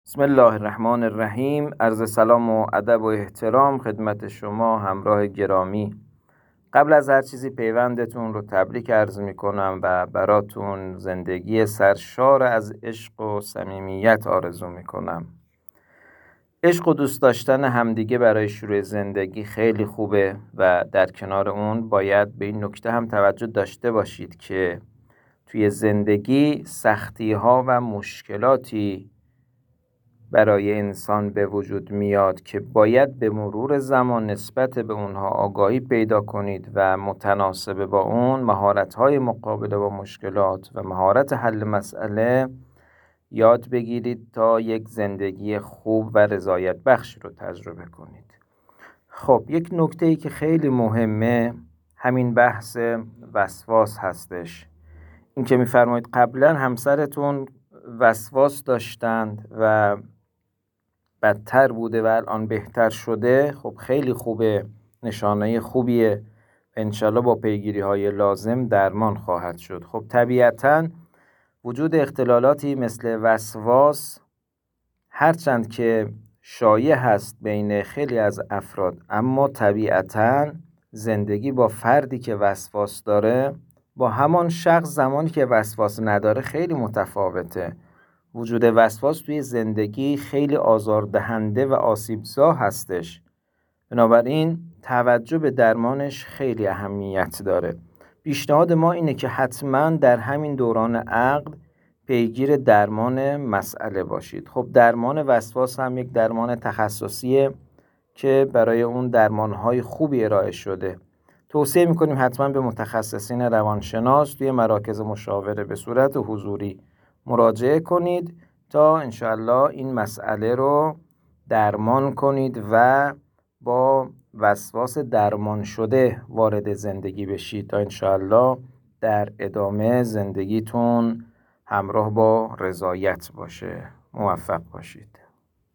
بسم الله الرحمن الرحیم. عرض سلام و ادب و احترام خدمت شما همراه گرامی. قبل از هر چیزی پیوندتون رو تبریک عرض میکنم و براتون زندگی سرشار از عشق و صمیمیت آرزو میکنم. عشق و دوست داشتن همدیگه برای شروع زندگی خیلی خوبه و در کنار اون باید به این نکته هم توجه داشته باشید که توی زندگی سختی ها و مشکلاتی برای انسان به وجود میاد که باید به مرور زمان نسبت به اونها آگاهی پیدا کنید و متناسب با اون مهارت‌های مقابله با مشکلات و مهارت حل مسئله یاد بگیرید تا یک زندگی خوب و رضایت بخش رو تجربه کنید. خب یک نکته‌ای که خیلی مهمه همین بحث وسواس هستش. این که می‌فرمایید قبلا همسرتون وسواس داشتند و بدتر بوده و الان بهتر شده. خب خیلی خوبه، نشانه خوبیه. انشالله با پیگیری های لازم درمان خواهد شد. خب طبیعتاً وجود اختلالاتی مثل وسواس هرچند که شایع هست بین خیلی از افراد، اما طبیعتاً زندگی با فردی که وسواس داره با همان شخص زمانی که وسواس نداره خیلی متفاوته. وجود وسواس توی زندگی خیلی آزاردهنده و آسیبزا هستش. بنابراین توجه به درمانش خیلی اهمیت داره. پیشنهاد ما اینه که حتما در همین دوران عقد پیگیر درمان مسئله باشید. خب درمان وسواس هم یک درمان تخصصیه که برای اون درمانهای خوبی ارائه شده. توصیه میکنیم حتما به متخصصین روانشناس توی مراکز مشاوره به صورت حضوری مراجعه کنید تا انشاءالله این مسئله رو درمان کنید و با وسواس درمان شده وارد زندگی بشید تا انشاءالله در ادامه زندگیتون همراه با رضایت باشه. موفق باشید.